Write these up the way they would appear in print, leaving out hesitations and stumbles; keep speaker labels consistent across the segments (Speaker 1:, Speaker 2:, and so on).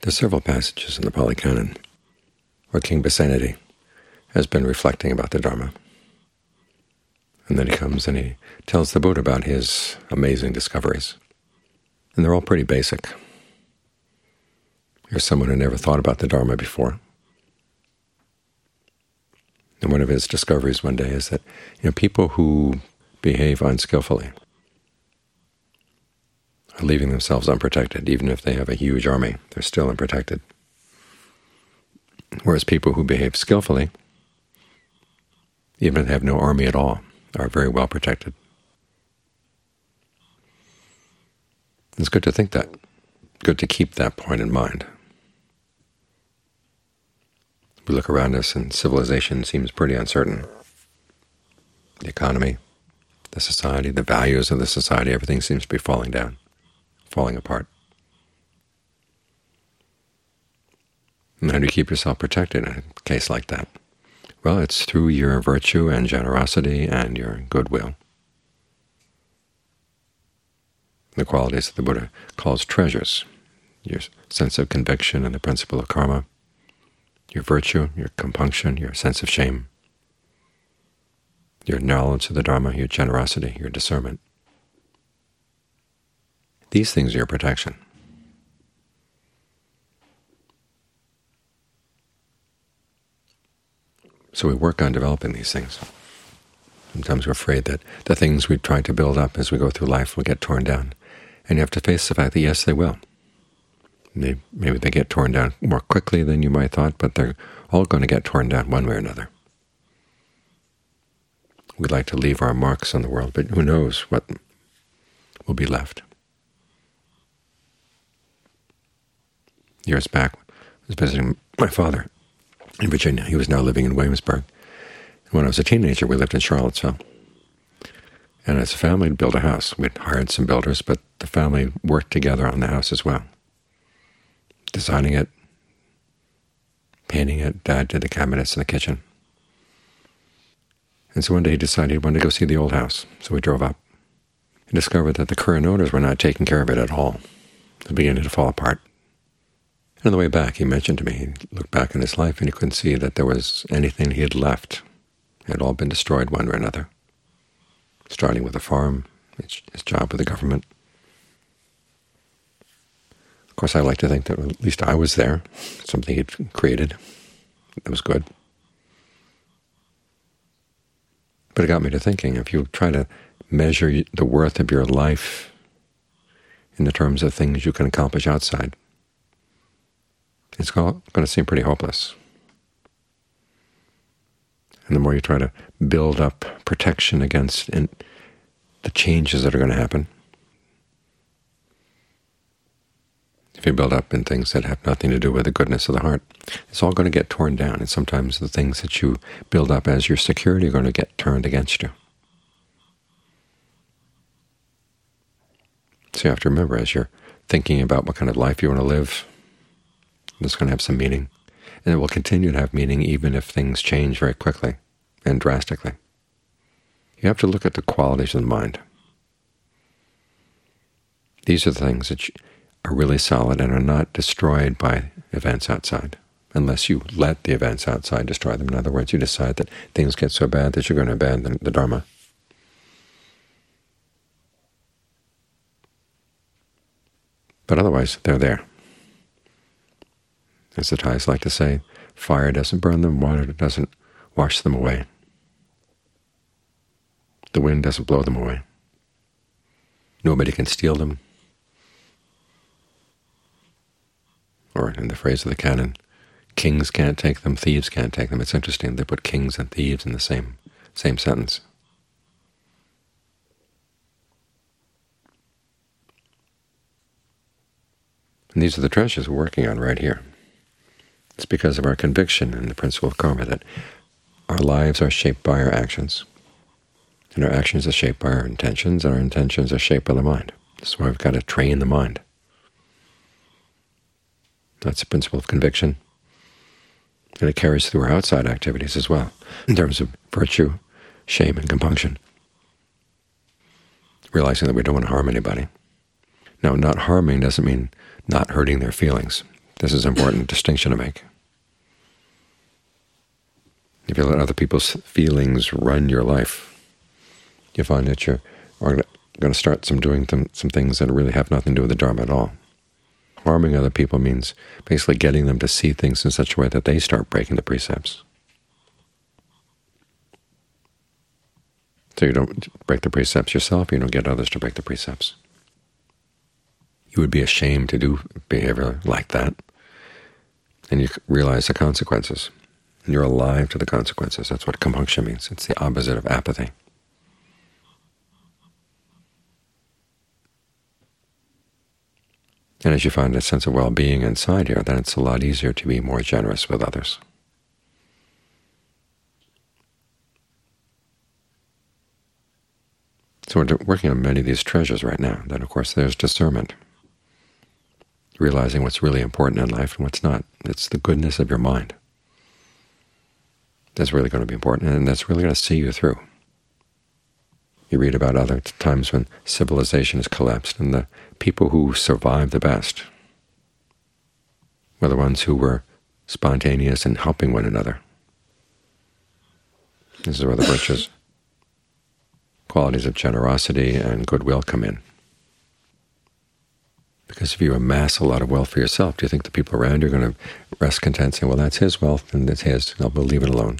Speaker 1: There's several passages in the Pali Canon where King Pasenadi has been reflecting about the Dharma. And then he comes and he tells the Buddha about his amazing discoveries. And they're all pretty basic. Here's someone who never thought about the Dharma before. And one of his discoveries one day is that people who behave unskillfully are leaving themselves unprotected. Even if they have a huge army, they're still unprotected. Whereas people who behave skillfully, even if they have no army at all, are very well protected. It's good to think that, good to keep that point in mind. We look around us and civilization seems pretty uncertain. The economy, the society, the values of the society, everything seems to be falling down, falling apart. And how do you keep yourself protected in a case like that? Well, it's through your virtue and generosity and your goodwill. The qualities that the Buddha calls treasures, your sense of conviction and the principle of karma, your virtue, your compunction, your sense of shame, your knowledge of the Dharma, your generosity, your discernment. These things are your protection. So we work on developing these things. Sometimes we're afraid that the things we try to build up as we go through life will get torn down. And you have to face the fact that, yes, they will. Maybe they get torn down more quickly than you might have thought, but they're all going to get torn down one way or another. We'd like to leave our marks on the world, but who knows what will be left. Years back, I was visiting my father in Virginia. He was now living in Williamsburg. When I was a teenager, we lived in Charlottesville. And as a family, we'd built a house. We'd hired some builders, but the family worked together on the house as well. Designing it, painting it. Dad did the cabinets in the kitchen. And so one day he decided he wanted to go see the old house. So we drove up and discovered that the current owners were not taking care of it at all. It was beginning to fall apart. And on the way back, he mentioned to me, he looked back in his life and he couldn't see that there was anything he had left. It had all been destroyed one way or another, starting with a farm, his job with the government. Of course, I like to think that at least I was there, something he'd created that was good. But it got me to thinking, if you try to measure the worth of your life in the terms of things you can accomplish outside, it's going to seem pretty hopeless. And the more you try to build up protection against the changes that are going to happen, if you build up in things that have nothing to do with the goodness of the heart, it's all going to get torn down. And sometimes the things that you build up as your security are going to get turned against you. So you have to remember, as you're thinking about what kind of life you want to live, it's going to have some meaning. And it will continue to have meaning even if things change very quickly and drastically. You have to look at the qualities of the mind. These are the things that are really solid and are not destroyed by events outside, unless you let the events outside destroy them. In other words, you decide that things get so bad that you're going to abandon the Dharma. But otherwise, they're there. As the Thais like to say, fire doesn't burn them, water doesn't wash them away. The wind doesn't blow them away. Nobody can steal them. Or in the phrase of the canon, kings can't take them, thieves can't take them. It's interesting, they put kings and thieves in the same sentence. And these are the treasures we're working on right here. It's because of our conviction in the principle of karma that our lives are shaped by our actions, and our actions are shaped by our intentions, and our intentions are shaped by the mind. That's why we've got to train the mind. That's the principle of conviction, and it carries through our outside activities as well, in terms of virtue, shame, and compunction. Realizing that we don't want to harm anybody. Now, not harming doesn't mean not hurting their feelings. This is an important distinction to make. If you let other people's feelings run your life, you find that you're going to start doing some things that really have nothing to do with the Dharma at all. Harming other people means basically getting them to see things in such a way that they start breaking the precepts. So you don't break the precepts yourself, you don't get others to break the precepts. You would be ashamed to do behavior like that, and you realize the consequences. And you're alive to the consequences. That's what compunction means. It's the opposite of apathy. And as you find a sense of well-being inside here, then it's a lot easier to be more generous with others. So we're working on many of these treasures right now. Then, of course, there's discernment, realizing what's really important in life and what's not. It's the goodness of your mind that's really going to be important, and that's really going to see you through. You read about other times when civilization has collapsed, and the people who survived the best were the ones who were spontaneous and helping one another. This is where the virtues, qualities of generosity and goodwill come in. Because if you amass a lot of wealth for yourself, do you think the people around you are going to rest content saying, well, that's his wealth and it's his, and we'll leave it alone?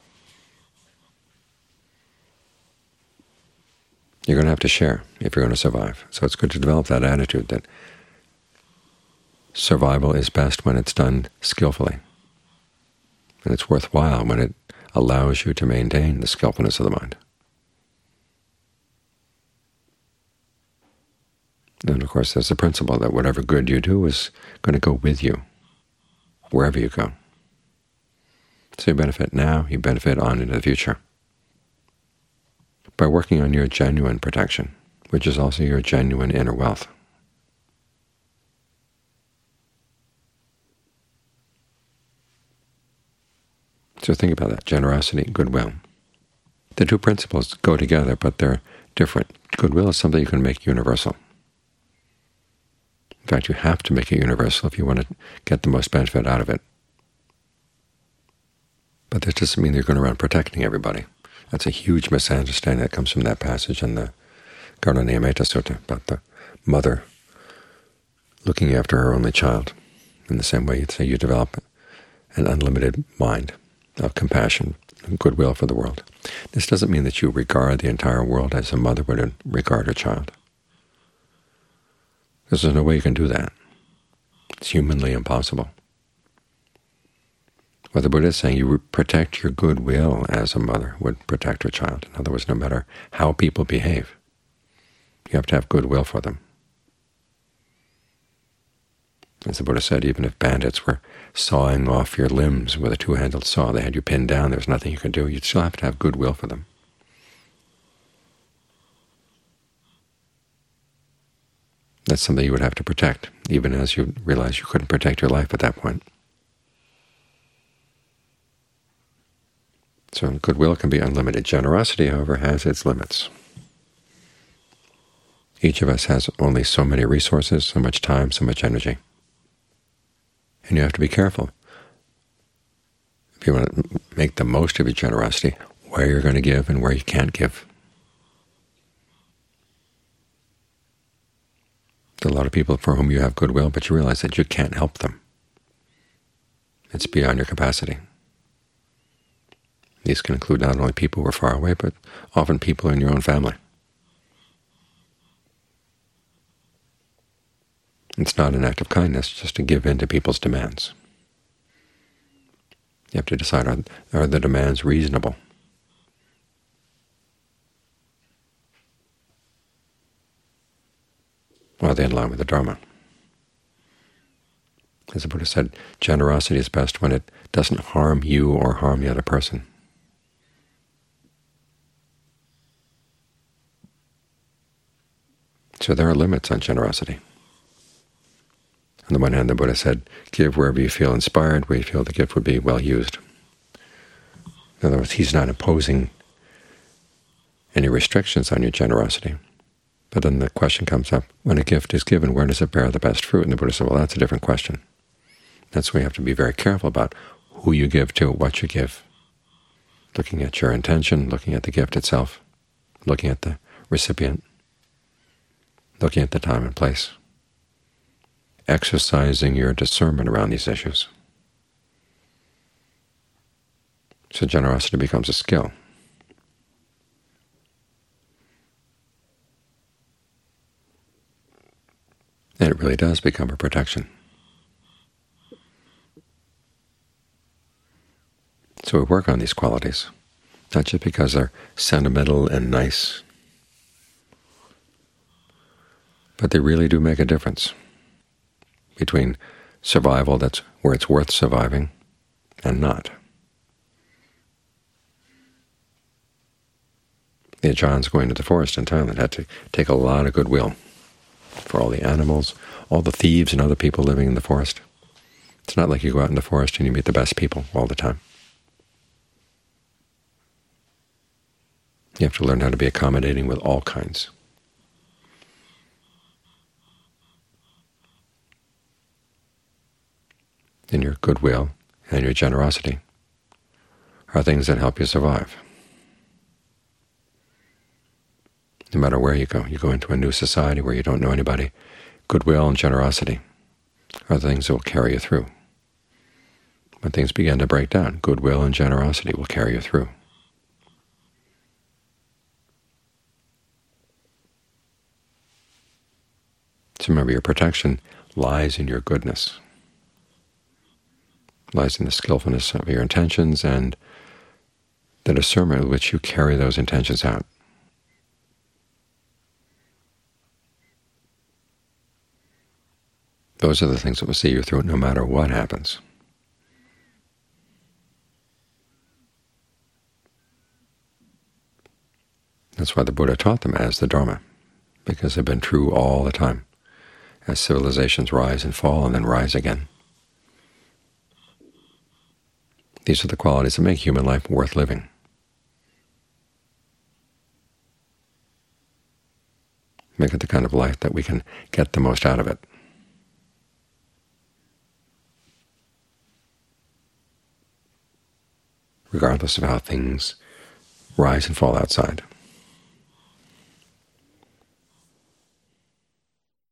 Speaker 1: You're going to have to share if you're going to survive. So it's good to develop that attitude that survival is best when it's done skillfully. And it's worthwhile when it allows you to maintain the skillfulness of the mind. And of course there's the principle that whatever good you do is going to go with you wherever you go. So you benefit now, you benefit on into the future by working on your genuine protection, which is also your genuine inner wealth. So think about that, generosity and goodwill. The two principles go together, but they're different. Goodwill is something you can make universal. In fact, you have to make it universal if you want to get the most benefit out of it. But that doesn't mean you're going around protecting everybody. That's a huge misunderstanding that comes from that passage in the Karunaniyametta Sutta about the mother looking after her only child. In the same way, you'd say you develop an unlimited mind of compassion and goodwill for the world. This doesn't mean that you regard the entire world as a mother would regard her child. Because there's no way you can do that. It's humanly impossible. What the Buddha is saying, you protect your goodwill as a mother would protect her child. In other words, no matter how people behave, you have to have goodwill for them. As the Buddha said, even if bandits were sawing off your limbs with a two-handled saw, they had you pinned down, there's nothing you could do, you'd still have to have goodwill for them. That's something you would have to protect, even as you realize you couldn't protect your life at that point. So goodwill can be unlimited. Generosity, however, has its limits. Each of us has only so many resources, so much time, so much energy. And you have to be careful. If you want to make the most of your generosity, where you're going to give and where you can't give. There are a lot of people for whom you have goodwill, but you realize that you can't help them. It's beyond your capacity. These can include not only people who are far away, but often people in your own family. It's not an act of kindness just to give in to people's demands. You have to decide, are the demands reasonable? Or are they in line with the Dharma? As the Buddha said, generosity is best when it doesn't harm you or harm the other person. So there are limits on generosity. On the one hand, the Buddha said, give wherever you feel inspired, where you feel the gift would be well used. In other words, he's not imposing any restrictions on your generosity. But then the question comes up, when a gift is given, where does it bear the best fruit? And the Buddha said, well, that's a different question. That's why you have to be very careful about who you give to, what you give, looking at your intention, looking at the gift itself, looking at the recipient, looking at the time and place, exercising your discernment around these issues. So generosity becomes a skill. And it really does become a protection. So we work on these qualities, not just because they're sentimental and nice, but they really do make a difference between survival, that's where it's worth surviving, and not. The Ajahns going to the forest in Thailand had to take a lot of goodwill for all the animals, all the thieves and other people living in the forest. It's not like you go out in the forest and you meet the best people all the time. You have to learn how to be accommodating with all kinds. And your goodwill and your generosity are things that help you survive. No matter where you go into a new society where you don't know anybody, goodwill and generosity are the things that will carry you through. When things begin to break down, goodwill and generosity will carry you through. So remember, your protection lies in your goodness, lies in the skillfulness of your intentions and the discernment with which you carry those intentions out. Those are the things that will see you through no matter what happens. That's why the Buddha taught them as the Dharma, because they've been true all the time, as civilizations rise and fall and then rise again. These are the qualities that make human life worth living. Make it the kind of life that we can get the most out of it. Regardless of how things rise and fall outside.